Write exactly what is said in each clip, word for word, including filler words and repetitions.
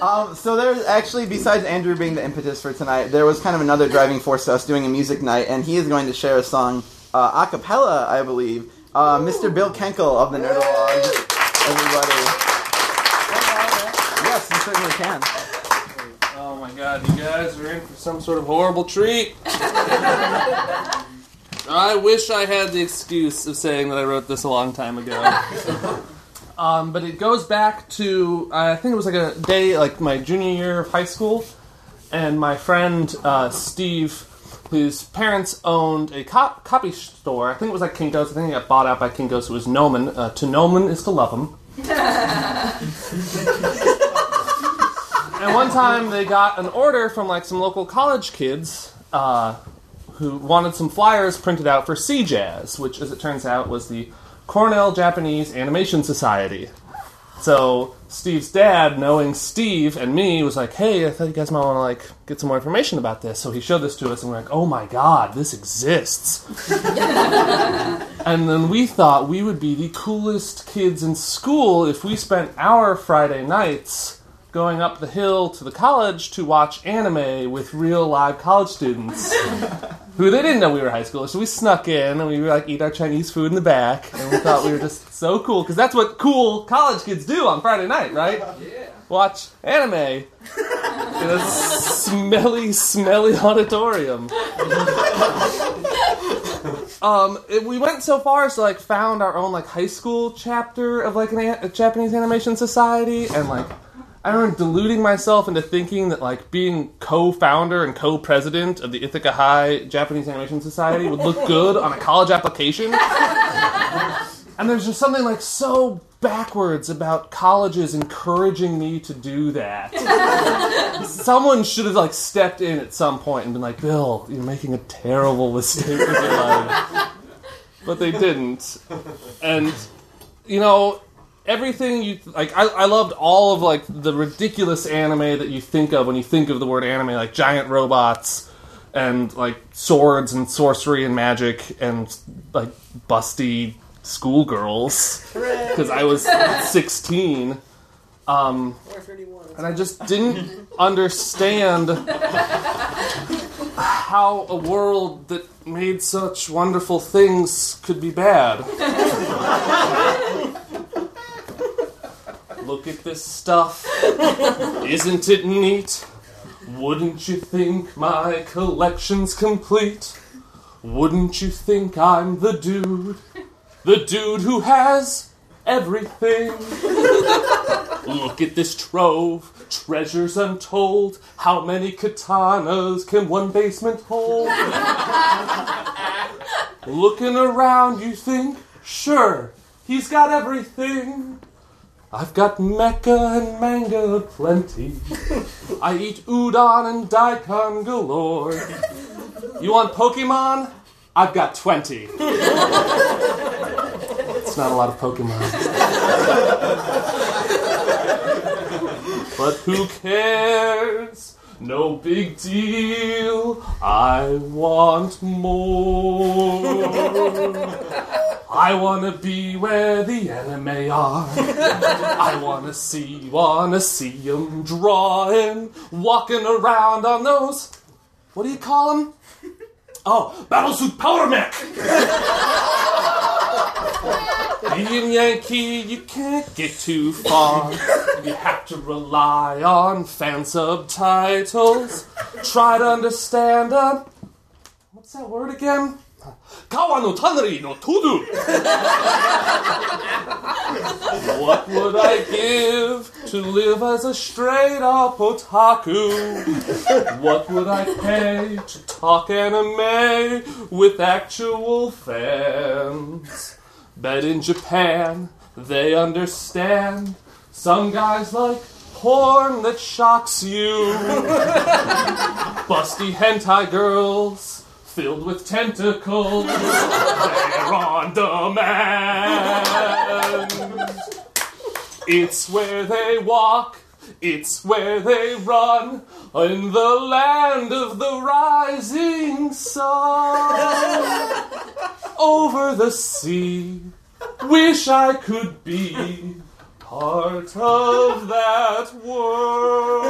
Um, so there's actually, besides Andrew being the impetus for tonight, there was kind of another driving force to us doing a music night, and he is going to share a song uh, a cappella, I believe. Uh, Mister Bill Kenkel of the Nerdologue. Everybody. Yes, you certainly can. Oh my god, you guys are in for some sort of horrible treat. I wish I had the excuse of saying that I wrote this a long time ago. Um, but it goes back to, I think it was like a day, like my junior year of high school, and my friend uh, Steve, whose parents owned a cop- copy store, I think it was like Kinko's, I think it got bought out by Kinko's, it was Noman. Uh, to Noman is to love him. And one time they got an order from like some local college kids, uh, who wanted some flyers printed out for C J A S, which, as it turns out, was the Cornell Japanese Animation Society. So Steve's dad, knowing Steve and me, was like, hey, I thought you guys might want to like get some more information about this. So he showed this to us, and we're like, oh my god, this exists. And then we thought we would be the coolest kids in school if we spent our Friday nights going up the hill to the college to watch anime with real live college students who they didn't know we were high schoolers. So we snuck in and we would like eat our Chinese food in the back, and we thought we were just so cool because that's what cool college kids do on Friday night, right? Yeah. Watch anime in a smelly, smelly auditorium. Um, it, we went so far as to like found our own like high school chapter of like an a, a Japanese Animation Society, and like I remember deluding myself into thinking that, like, being co-founder and co-president of the Ithaca High Japanese Animation Society would look good on a college application. And there's just something, like, so backwards about colleges encouraging me to do that. Someone should have, like, stepped in at some point and been like, Bill, you're making a terrible mistake with your life. But they didn't. And, you know, everything you like, I, I loved all of like the ridiculous anime that you think of when you think of the word anime, like giant robots and like swords and sorcery and magic and like busty schoolgirls. Because I was sixteen, um, and I just didn't understand how a world that made such wonderful things could be bad. Look at this stuff. Isn't it neat? Wouldn't you think my collection's complete? Wouldn't you think I'm the dude? The dude who has everything. Look at this trove. Treasures untold. How many katanas can one basement hold? Looking around, you think, sure, he's got everything. I've got mecha and manga plenty. I eat udon and daikon galore. You want Pokemon? I've got twenty. It's not a lot of Pokemon. But who cares? No big deal. I want more. I wanna be where the anime are. I wanna see, wanna see them drawing, walking around on those, what do you call them? Oh, Battlesuit Power Mech! Being Yankee, you can't get too far. You have to rely on fan subtitles. Try to understand, uh, what's that word again? Kawa no Tanri no Tudu. What would I give to live as a straight-up otaku? What would I pay to talk anime with actual fans? Bet in Japan, they understand. Some guys like porn that shocks you. Busty hentai girls filled with tentacles. They're on demand. It's where they walk. It's where they run. In the land of the rising sun. Over the sea. Wish I could be Part of that world.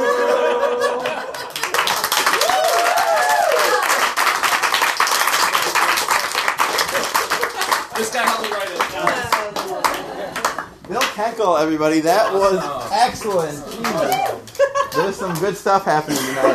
This guy helped me write it. Bill Kenkel, everybody. That was excellent. Jesus. There's some good stuff happening tonight.